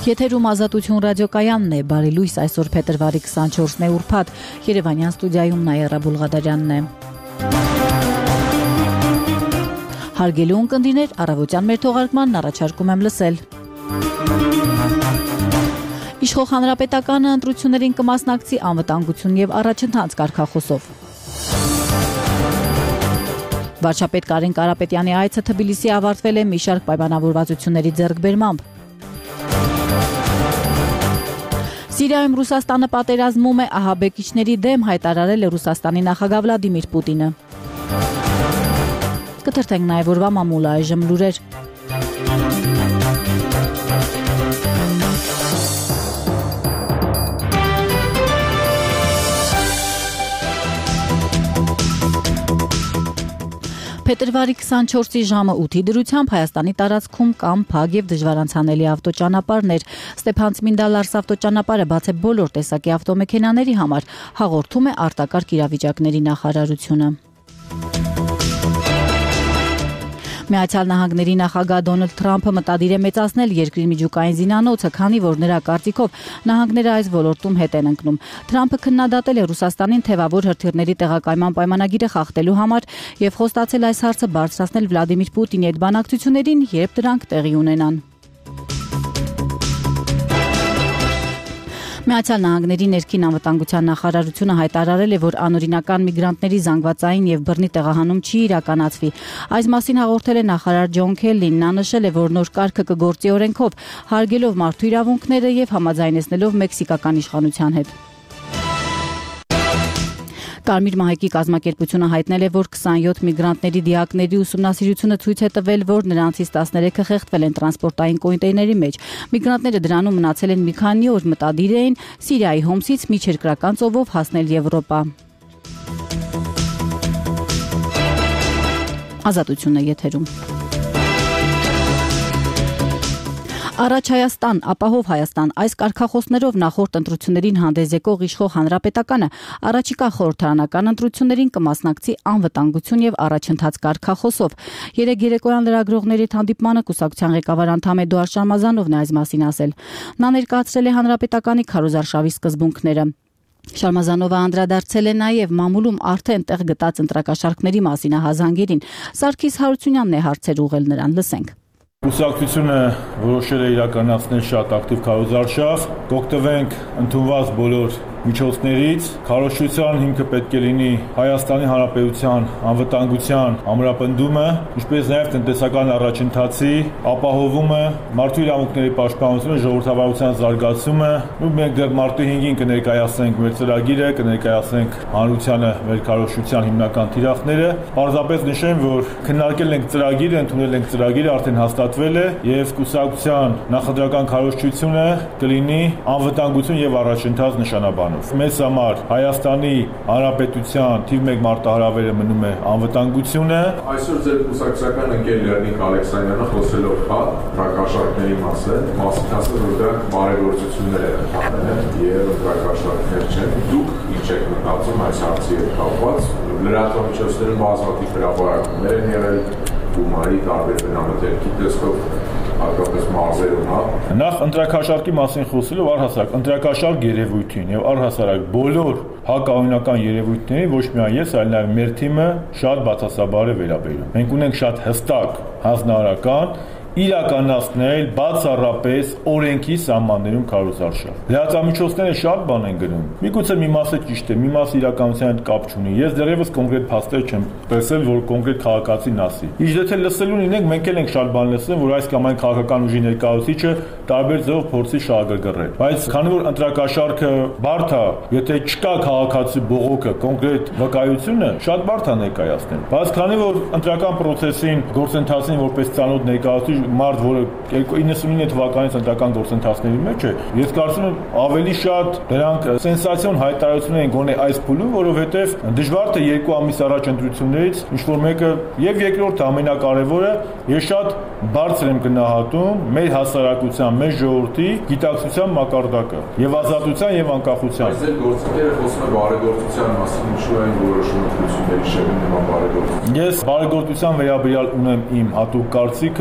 Եթերում Ազատություն ռադիոկայանն է, բարի լույս, այսօր փետրվարի 24-ն է ուրբաթ, Երևանյան ստուդիայում Նաիրա Բուլղադարյանն է։ Հարգելի ունկնդիրներ, առավոտյան մեր թողարկմանն առաջարկում եմ լսել։ Իշխող հանրապետականը ընտրություններին կմասնակցի անվտանգություն եւ առաջընթաց կարգախոսով։ Վարչապետ Կարեն Կարապետյանի այցը Թբիլիսի ավարտվել է մի շարք պայմանավորվածությունների ձեռքբերմամբ։ Սիրիայում Ռուսաստանը պատերազմում է ահաբեկիչների դեմ, հայտարարել է Ռուսաստանի նախագահ Վլադիմիր Պուտինը։ Կթերթենք նաև օրվա մամուլը այժմ լուրեր։ Փետրվարի 24-ի ժամը 8-ի դրությամբ Հայաստանի տարածքում կան փակ եւ դժվար անցանելի ավտոճանապարհներ։ Ստեփան-Ցմինդա-Լարս ավտոճանապարհը բաց է բոլոր տեսակի ավտոմեքենաների համար, հաղորդում է արտակարգ իրավիճակների նախարարությունը։ Միացյալ Նահանգների նախագահ Դոնալդ Թրամփը մտադիր է մեծացնել երկրի միջուկային զինանոցը, քանի որ նրա կարծիքով նահանգները այս ոլորտում հետ են ընկնում։ Թրամփը քննադատել է Ռուսաստանին թևավոր հրթիռների տեղակայման պայմանագիրը խախտելու համար եւ խոստացել այս հարցը բարձրացնել Վլադիմիր Պուտինի հետ բանակցություններին, երբ դրանք տեղի ունենան։ Միացյալ Նահանգների ներքին անվտանգության նախարարությունը հայտարարել է, որ անօրինական միգրանտների զանգվածային եւ բռնի տեղահանում չի իրականացվի։ Այս մասին հաղորդել է նախարար Ջոն Քելլին, նա նշել է, որ նոր կարգը կգործի օրենքով, հարգելով մարդու իրավունքները եւ համաձայնեցնելով մեքսիկական իշխանության հետ։ Կարմիր մահեկի կազմակերպությունը հայտնել է, որ 27 միգրանտների դիակների ուսումնասիրությունը ցույց է տվել, որ նրանցից 13-ը խեղդվել են տրանսպորտային կոնտեյների մեջ։ Միգրանտները դրանում մնացել են մի քանի օր, մտադիր էին Սիրիայի Հոմսից միջերկրական ծովով հասնել Եվրոպա։ Ազատությունն է եթերում։ Առաջ Հայաստան, ապահով Հայաստան, այս կարգախոսներով նախորդ ընտրություններին հանդես եկող իշխող հանրապետականը առաջիկա խորհրդարանական ընտրություններին կմասնակցի անվտանգություն եւ առաջընթաց կարգախոսով։ Երեկ երեկոյան լրագրողների հանդիպմանը կուսակցության ղեկավար անդամ Էդուարդ Շարմազանովն է այս մասին ասել։ Նա ներկայացրել է հանրապետականի քարոզարշավի սկզբունքները։ Շարմազանովը անդրադարձել է նաև մամուլում արդեն տեղ գտած ընտրակաշառքների մասին ահազանգերին։ Սարգիս Հարությունյանն է հարցեր ուղղել նրան, լսենք։ Կուսակցությունը որոշել է իրականացնել շատ ակտիվ քարոզարշավ, կօգտվենք ընդունված բոլոր միջոցներից, քարոզչության հիմքը պետք է լինի Հայաստանի Հանրապետության անվտանգության ամրապնդումը, ինչպես նաև տնտեսական առաջընթացի ապահովումը, մարդու իրավունքների պաշտպանությունը, ժողովրդավարության զարգացումը։ Մենք դեռ մարտի 5-ին կներկայացնենք մեր ծրագիրը, կներկայացնենք հանրությանը մեր քարոզչության հիմնական թիրախները։ Պարզապես նշեմ, որ քննարկել ենք ծրագիրը, ընդունել ենք ծրագիրը, արդեն հաստատվել է եւ կուսակցության նախընտրական քարոզչությունը կլինի անվտանգություն եւ առաջընթաց նշանաբանով։ Մեզ համար Հայաստանի Հանրապետության թիվ 1 մարտահրավերը մնում է անվտանգությունը։ Այսօր ձեր կուսակցական ընկեր Լեռնիկ Ալեքսանյանը խոսելով ընտրակաշառքների մասին, ասել որ դրանք բարեգործություններ են եւ ընտրակաշառքներ չեն։ Դուք ինչ եք մտածում այս հարցի հետ կապված։ Լրատվամիջոցներում բազմաթիվ հրապարակումներ են եղել Գումարի տարբեր բնամթերքի տեսքով հատկապես մարզերում, Նախ ընտրակաշառքի մասին խոսելով առհասարակ ընտրակաշառք երևույթին եւ առհասարակ բոլոր հակաօրինական երևույթներին ոչ միայն ես, այլ նաեւ մեր թիմը շատ բացասաբար է վերաբերում։ Մենք ունենք շատ հստակ հանձնարարական իրականացնել բացառապես օրենքի սահմաններում քարոզարշավ։ Լրատվամիջոցները շատ բան են գրում։ Միգուցե մի մասը ճիշտ է, մի մասը իրականության հետ կապ չունի։ Ես դեռևս կոնկրետ փաստեր չեմ տեսել, որ կոնկրետ քաղաքացին ասի։ Իսկ եթե լսելու լինենք, մենք էլ ենք շատ բան լսել, որ այս կամ այն քաղաքական ուժի ներկայացուցիչը տարբեր ձևով փորձի շահագրգռել։ Բայց քանի որ ընտրակաշառքը բարդ է, եթե չկա քաղաքացի բողոքը, կոնկրետ վկայությունը, շատ բարդ է ներկայացնել։ Բայց քանի որ ընտրական process-ին, գործընթացին որպես ծանոթ ներկայացուցիչ մարդ, որը 99 թվականից ընտրական գործընթացների մեջ է, ես կարծում եմ ավելի շատ դրանք սենսացիոն հայտարարություններ են գոնե այս փուլում, որովհետև դժվար թե 2 ամիս առաջ ընտրություններից ինչ-որ մեկը եւ երկրորդը ամենակարևորը, ես շատ բարձր եմ գնահատում մեր հասարակության, մեր ժողովրդի գիտակցության մակարդակը եւ ազատության եւ անկախության։ Այս գործընկերը խոսում է բարեգործության մասին, ինչու են որոշում ընտրությունների շեղում նման բարեգործություն։ Ես բարեգործության վերաբերյալ ունեմ իմ հատուկ կարծիքը, որի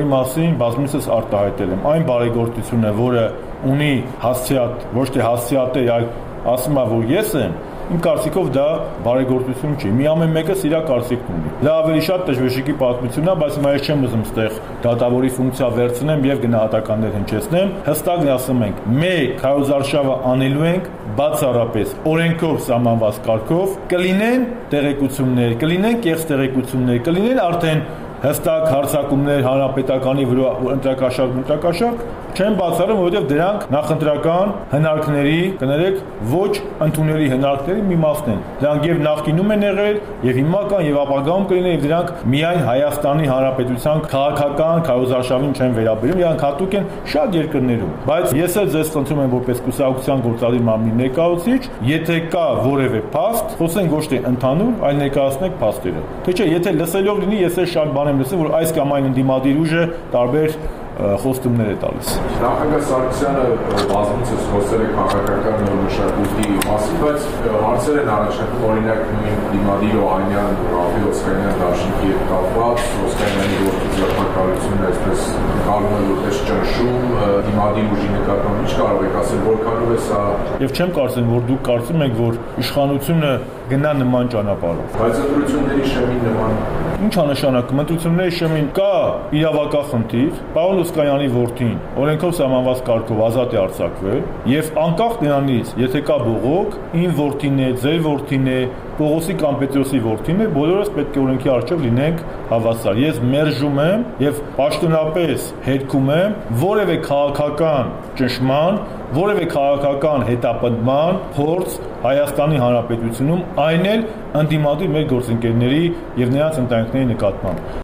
բանի մասին բազմիցս արտահայտել եմ։ Այն բարեգործությունը, որը ունի հասցեատ, ոչ թե հասցեատեր, այլ ասում է, որ ես եմ, իմ կարծիքով դա բարեգործություն չի։ Մի ամեն մեկը իր կարծիքն ունի։ Դա ավելի շատ դժվեշիկի պատմությունն է, բայց հիմա ես չեմ ուզում ստեղ դատավորի ֆունկցիա վերցնեմ եւ գնահատականներ հնչեցնեմ։ Հստակ ասում ենք, մեկ քարոզարշավը անելու ենք բացառապես օրենքով սահմանված կարգով, կլինեն տեղեկություններ, կլինեն կեղծ տեղեկություններ, կլինեն արդեն հստակ հարցակումներ հանրապետականի վրա ընտրակաշառք չեն բացառում, որովհետև դրանք նախընտրական հնարքների, կներեք, ոչ ընդունելի հնարքների մի մասն են։ Դրանք եւ նախկինում են եղել, եւ հիմա կան եւ ապագայում կլինեն, եւ դրանք միայն Հայաստանի Հանրապետության քաղաքական քարոզարշավին չեն վերաբերում, դրանք հատուկ են շատ երկրներում։ Բայց ես էլ ձեզ խնդրում եմ որպես կուսակցության գործադիր մարմնի ներկայացուցիչ, եթե կա որևէ փաստ, խոսենք ոչ թե ընդհանուր, այլ ներկայացնենք փաստերը։ Թե չէ, եթե լսելով լինի, ես էլ շատ բան եմ լսել, որ այս կամ այն ընդդիմադիր ուժը տարբեր խոստումներ է տալիս։ Նախագահ Սարգսյանը բազմիցս խոսել է քաղաքական մշակույթի մասին, բայց հարցեր են առաջարկում, օրինակ նույն դիմադիր Օհանյան, Ռաֆի Օսկանյան դաշինքի հետ կապված, Օսկանյանի գործի ձեռնարկությունը այսպես կարում է որպես ճնշում դիմադիր ուժի նկատմամբ, ինչ կարող եք ասել, որքանով է սա։ Եվ չեմ կարծում, որ դուք կարծում եք, որ իշխանությունը գնա նման ճանապարհով։ Բայց ընտրությունների շեմին նման ինչ է նշանակում ընտրությունների շեմին կա իրավակախնդիր, պարոն Օսկանյանի որդին օրենքով սահմանված կարգով ազատ է արձակվել եւ անկախ նրանից, եթե կա բողոք, ին որդին է, ձեր որդին է, Պողոսի կամ Պետրոսի որդին է, բոլորս պետք է օրենքի առջև լինենք հավասար։ Ես մերժում եմ եւ պաշտոնապես հերքում եմ որևէ քաղաքական ճնշման, որևէ քաղաքական հետապնդման փորձ Հայաստանի Հանրապետությունում, այն էլ ընդդիմադիր մեր գործընկերների եւ նրանց ընտանիքների նկատմամբ։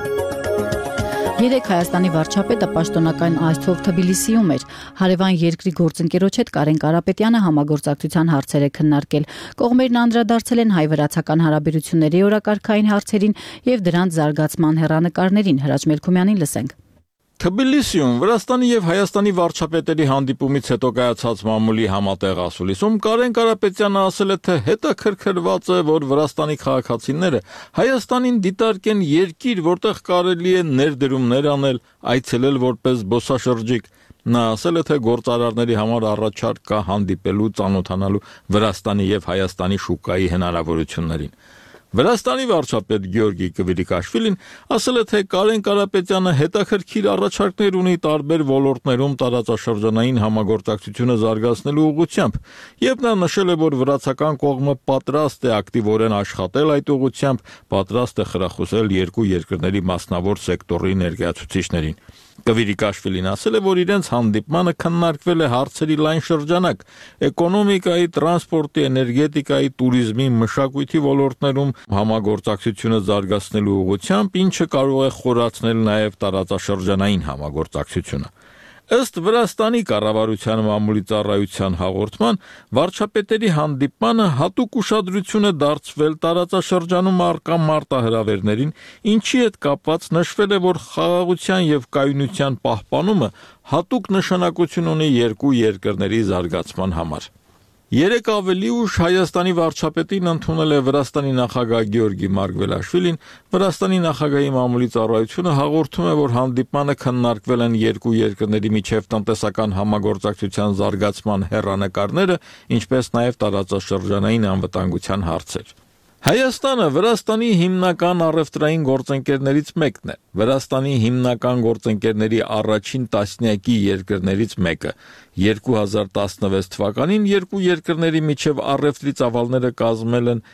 Երեք Հայաստանի վարչապետը պաշտոնական այցով Թբիլիսիում էր։ Հարևան երկրի գործընկերոջ հետ Կարեն Կարապետյանը համագործակցության հարցեր է քննարկել։ Կողմերն անդրադարձել են հայ-վրացական հարաբերությունների օրակարգային հարցերին եւ դրանց զարգացման հեռանկարներին։ Հրաչ Մելքումյանին լսենք։ Թբիլիսիում Վրաստանի եւ Հայաստանի վարչապետերի հանդիպումից հետո կայացած մամուլի համատեղ ասուլիսում Կարեն Կարապետյանը ասել է, թե հետաքրքրված է, որ Վրաստանի քաղաքացիները Հայաստանին դիտարկեն երկիր, որտեղ կարելի է ներդրումներ անել, այցելել որպես զբոսաշրջիկ։ Նա ասել է, թե գործարարների համար առաջարկ կա հանդիպելու, ծանոթանալու Վրաստանի եւ Հայաստանի շուկայի հնարավորություններին։ Վրաստանի վարչապետ Գյորգի Կվիրիկաշվիլին ասել է, թե Կարեն Կարապետյանը հետաքրքիր առաջարկներ ունի տարբեր ոլորտներում տարածաշրջանային համագործակցությունը զարգացնելու ուղղությամբ, եւ նա նշել է, որ վրացական կողմը պատրաստ է ակտիվորեն աշխատել այդ ուղղությամբ, պատրաստ է խրախուսել երկու երկրների մասնավոր սեկտորի ներկայացուցիչներին։ Կվիրիկաշվիլին ասել է, որ իրենց հանդիպմանը քննարկվել է հարցերի լայն շրջանակ՝ էկոնոմիկայի, տրանսպորտի, էներգետիկայի, туриզմի, մշակույթի ոլորտներում համագործակցությունը զարգացնելու ուղղությամբ, ինչը կարող է խորացնել նաև տարածաշրջանային համագործակցությունը։ Ըստ Վրաստանի կառավարության մամուլի ծառայության հաղորդման, վարչապետերի հանդիպմանը հատուկ ուշադրություն է դարձվել տարածաշրջանում առկա մարտահրավերներին, ինչի հետ կապված նշվել է, որ խաղաղության եւ կայունության պահպանումը հատուկ նշանակություն ունի երկու երկրների զարգացման համար։ Երեք ավելի ուշ Հայաստանի վարչապետին ընդունել է Վրաստանի նախագահ Գյորգի Մարգվելաշվիլին, Վրաստանի նախագահի մամուլի ծառայությունը հաղորդում է, որ հանդիպմանը քննարկվել են երկու երկրների միջև տնտեսական համագործակցության զարգացման հեռանկարները, ինչպես նաև տարածաշրջանային անվտանգության հարցեր։ Հայաստանը Վրաստանի հիմնական առևտրային գործընկերներից մեկն է։ Վրաստանի հիմնական գործընկերների առաջին տասնյակի երկրներից մեկը։ 2016 թվականին երկու երկրների միջև առևտրի ծավալները կազմել են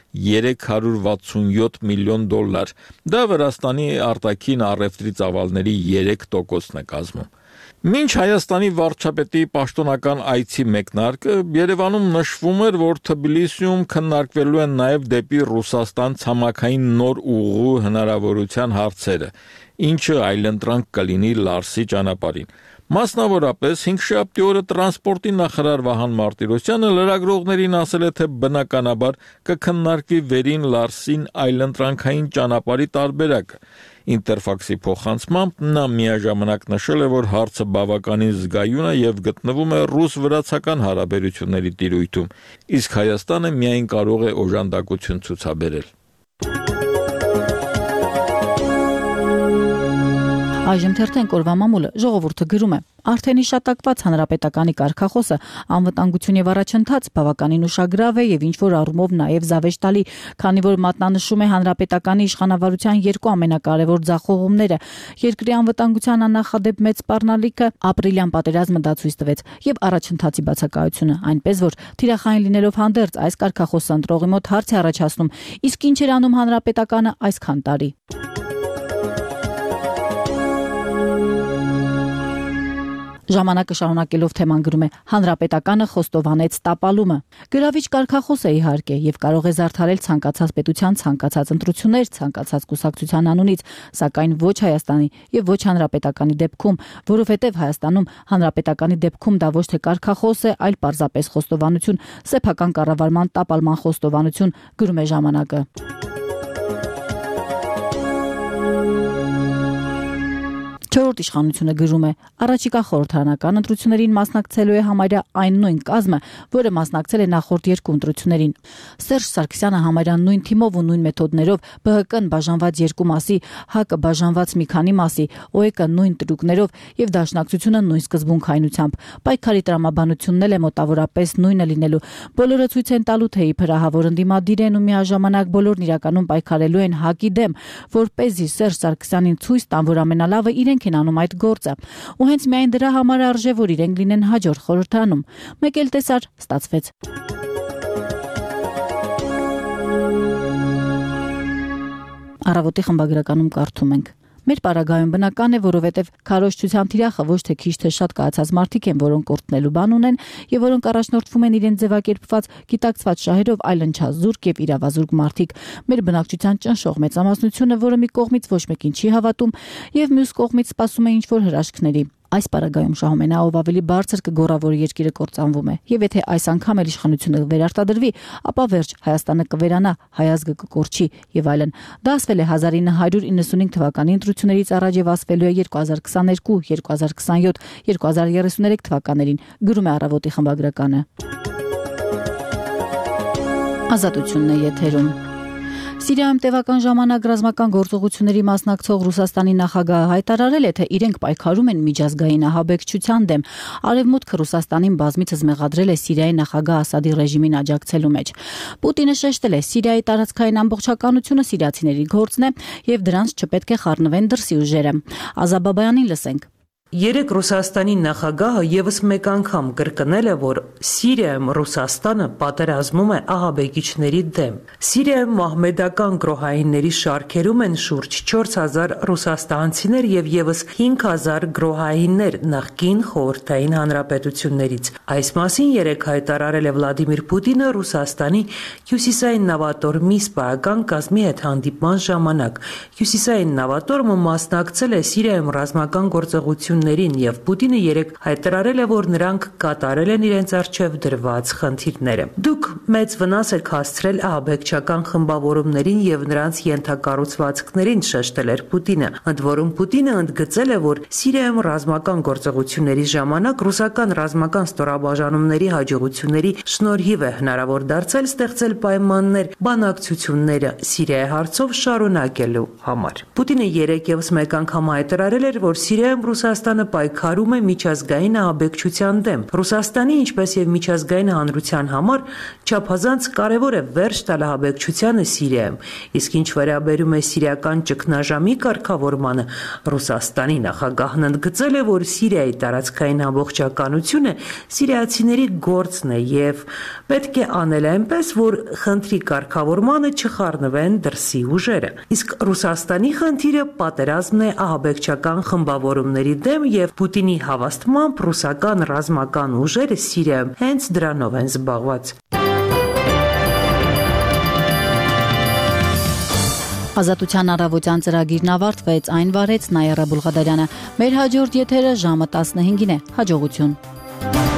$367 միլիոն։ Դա Վրաստանի արտաքին առևտրի ծավալների 3%-ն է կազմում։ Մինչ Հայաստանի վարչապետի պաշտոնական այցի մեկնարկը Երևանում նշվում էր, որ Թբիլիսիում քննարկվելու են նաև դեպի Ռուսաստան ցամաքային նոր ուղու հնարավորության հարցերը, ինչը այլընտրանք կլինի Լարսի ճանապարհին։ Մասնավորապես 5-շաբթի օրը տրանսպորտի նախարար Վահան Մարտիրոսյանը լրագրողներին ասել է, թե բնականաբար կքննարկվի վերին Լարսին այլընտրանքային ճանապարհի տարբերակը։ Ինտերֆաքսի փոխանցմամբ նա միաժամանակ նշել է, որ հարցը բավականին զգայուն է եւ գտնվում է ռուս-վրացական հարաբերությունների տիրույթում, իսկ Հայաստանը միայն կարող է օժանդակություն ցուցաբերել։ Այժմ թերթենք օրվա մամուլը ժողովուրդը գրում է. Արդեն իշատակված հանրապետականի կարգախոսը անվտանգություն եւ առաջընթաց բավականին ուշագրավ է եւ ինչ-որ առումով նաեւ զավեշտալի, քանի որ մատնանշում է հանրապետականի իշխանավարության երկու ամենակարևոր ձախողումները՝ երկրի անվտանգության աննախադեպ մեծ սպառնալիքը, ապրիլյան պատերազմը դա ցույց տվեց, եւ առաջընթացի բացակայությունը, այնպես որ թիրախային լինելով հանդերձ այս կարգախոսը ընտրողի մոտ հարց է առաջացնում, իսկ ինչ էր անում հանրապետականը այսքան տարի։ Ժամանակը շարունակելով թեման գրում է. Հանրապետականը խոստովանեց տապալումը։ Գրավիչ կարգախոս է իհարկե եւ կարող է զարդարել ցանկացած պետության ցանկացած ընտրություններ, ցանկացած կուսակցության անունից, սակայն ոչ Հայաստանի եւ ոչ հանրապետականի դեպքում, որովհետեւ Հայաստանում հանրապետականի դեպքում դա ոչ թե կարգախոս է, այլ պարզապես խոստովանություն, սեփական կառավարման տապալման խոստովանություն, գրում է ժամանակը։ Չորրորդ իշխանությունը գրում է. Առաջիկա խորհրդարանական ընտրություններին մասնակցելու է համարյա այն նույն կազմը, որը մասնակցել է նախորդ երկու ընտրություններին։ Սերժ Սարգսյանը համարյա նույն թիմով ու նույն մեթոդներով, ԲՀԿ-ն բաժանված երկու մասի, ՀԱԿ-ը բաժանված մի քանի մասի, ՕԵԿ-ը նույն տրուկներով եւ Դաշնակցությունը նույն սկզբունքայնությամբ։ Պայքարի տրամաբանությունն էլ է մոտավորապես նույնը լինելու։ Բոլորը ցույց են տալու, թե իբր ահավոր ընդդիմադիր են ու միաժամանակ բոլորն իրականում պայքարելու են ՀԱԿ-ի դեմ, որպեսզի Սերժ Սարգսյանին ցույց տան, որ ամենալավը իրենք են անում այդ գործը։ Ու հենց միայն դրա համար արժե, որ իրենք լինեն հաջորդ խորհրդարանում։ Մեկ էլ տեսար, ստացվեց։ Առավոտի խմբագրականում կարդում ենք. Մեր պարագայում բնական է, որովհետև քարոզչության թիրախը ոչ թե քիչ թե շատ կայացած մարդիկ են, որոնք օրտնելու բան ունեն եւ որոնք առաջնորդվում են իրենց ձևակերպված, գիտակցված շահերով, այլ ընչազուրկ եւ իրավազուրկ մարդիկ։ Մեր բնակչության ճնշող մեծամասնությունը, որը մի կողմից ոչ մեկին չի հավատում եւ մյուս կողմից սպասում է ինչ-որ հրաշքների։ Այս պարագայում շահում ով ավելի բարձր կգորավոր երկիրը կործանվում է։ Եվ եթե այս անգամ էլ իշխանությունը վերարտադրվի, ապա վերջ Հայաստանը կվերանա, հայազգը կկորչի եւ այլն։ Դա ասվել է 1995 թվականի ընտրություններից առաջ եւ ասվելու է 2022, 2027, 2033 թվականներին, գրում է Առավոտի խմբագրականը։ Ազատությունն է եթերում։ Սիրիայում տևական ժամանակ ռազմական գործողությունների մասնակցող Ռուսաստանի նախագահը հայտարարել է, թե իրենք պայքարում են միջազգային ահաբեկչության դեմ։ Արևմուտքը Ռուսաստանին բազմիցս մեղադրել է Սիրիայի նախագահ Ասադի ռեժիմին աջակցելու մեջ։ Պուտինը շեշտել է, Սիրիայի տարածքային ամբողջականությունը սիրիացիների գործն է եւ դրանց չպետք է խառնվեն դրսի ուժերը։ Ազաբաբայանին լսենք։ Երեք Ռուսաստանի նախագահը եւս մեկ անգամ կրկնել է, որ Սիրիայում Ռուսաստանը պատերազմում է ահաբեկիչների դեմ։ Սիրիայում մահմեդական գրոհայինների շարքերում են շուրջ 4000 ռուսաստանցիներ եւ եւս 5000 գրոհայիններ նախկին խորհրդային հանրապետություններից։ Այս մասին երեք հայտարարել է Վլադիմիր Պուտինը Ռուսաստանի հյուսիսային նավատորմի սպայական կազմի հետ հանդիպման ժամանակ։ Հյուսիսային նավատորմը մասնակցել է Սիրիայում ռազմական գործողություն եւ Պուտինը երեք հայտարարել է, որ նրանք կատարել են իրենց առջև դրված խնդիրները։ Դուք մեծ վնաս եք հասցրել ահաբեկչական խմբավորումներին եւ նրանց ենթակառուցվածքներին, շեշտել էր Պուտինը։ Ընդ որում Պուտինը ընդգծել է, որ Սիրիայում ռազմական գործողությունների ժամանակ ռուսական ռազմական ստորաբաժանումների հաջողությունների շնորհիվ է հնարավոր դարձել ստեղծել պայմաններ բանակցությունները Սիրիայի հարցով շարունակելու համար։ Պուտինը երեք եւս մեկ անգամ հայտարարել էր, որ Սիրիայում Ռուսաստանը պայքարում է միջազգային ահաբեկչության դեմ։ Ռուսաստանի, ինչպես եւ միջազգային հանրության համար չափազանց կարեւոր է վերջ տալ ահաբեկչությանը Սիրիայում։ Իսկ ինչ վերաբերում է սիրիական ճգնաժամի կարգավորմանը, Ռուսաստանի նախագահն ընդգծել է, որ Սիրիայի տարածքային ամբողջականությունը սիրիացիների գործն է եւ պետք է անել այնպես, որ խնդրի կարգավորմանը չխառնվեն դրսի ուժերը։ Իսկ Ռուսաստանի խնդիրը պատերազմն է ահաբեկչական խմբավորումների դեմ եւ Պուտինի հավաստմամբ ռուսական ռազմական ուժերը Սիրիայում հենց դրանով են զբաղված։ Ազատության առավոտյան ծրագիրն ավարտվեց, այն վարեց Նայիրա Բուլղադարյանը։ Մեր հաջորդ եթերը ժամը 15-ին է։ Հաջողություն։